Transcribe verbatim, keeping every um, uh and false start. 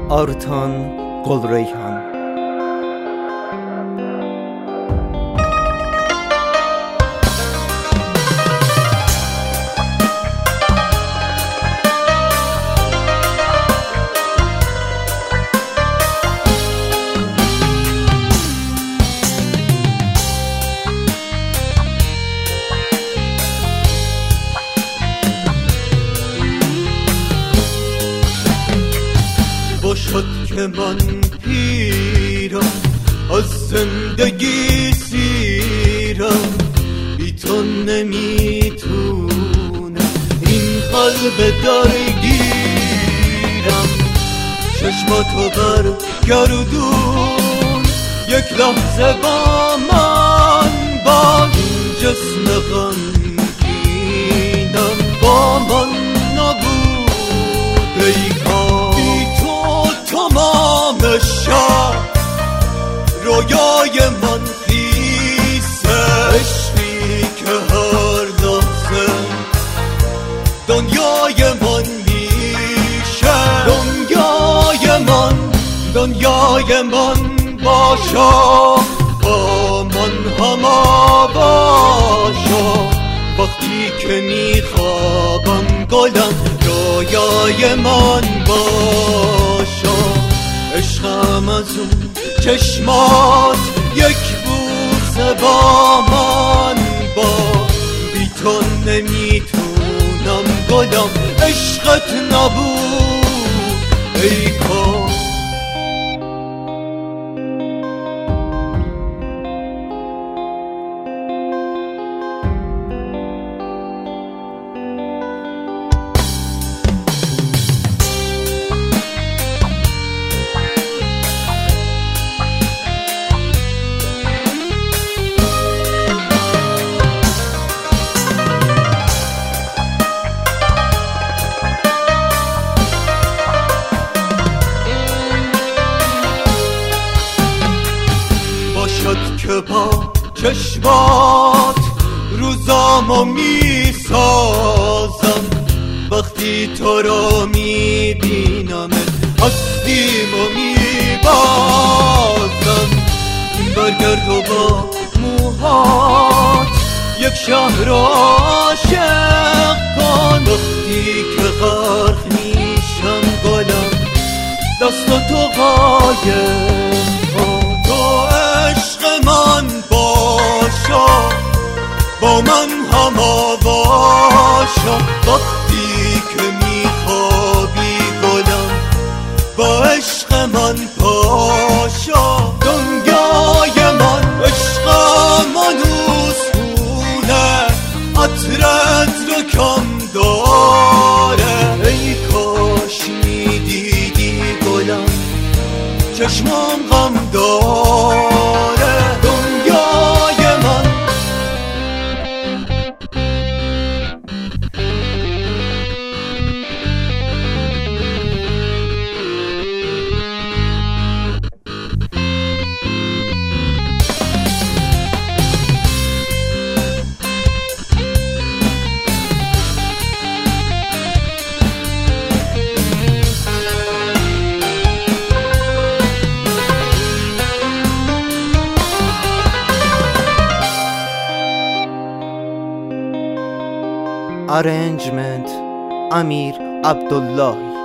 آرتان قلریحان. باشد که من پیرم، از زندگی سیرم، بی تو نمیتونم این قلب درگیرم. چشماتو برگردون، یک لحظه با من باش. این جسم غمگینم با من نبود ای کار. تمام شب رویای من خیسه، عشقی که هر لحظه دنیای من میشه. دنیای من دنیای من باشا، با من هما باشا. وقتی که میخوابم گلم رویای من باشا. عشقم از اون چشمات یک بوسه با من با. بی تو نمیتونم گلم عشقت نبود ای کار. که با چشمات روزامو میسازم. وقتی تو را میبینمت هستیمو میبازم. برگرد و با موهات یک شهر عاشق کن. وقتی که غرق میشم گلم دست تو قایم کن. تو عشق من باشا، با من هما باشا. وقتی که میخوابی گلم با عشق من پاشا. دنیای من عشقم آنوسونه، عطرت رو کم داره. ای کاش میدیدی گلم چشمم غم داره. دنیای من Arrangement Amir Abdullahi.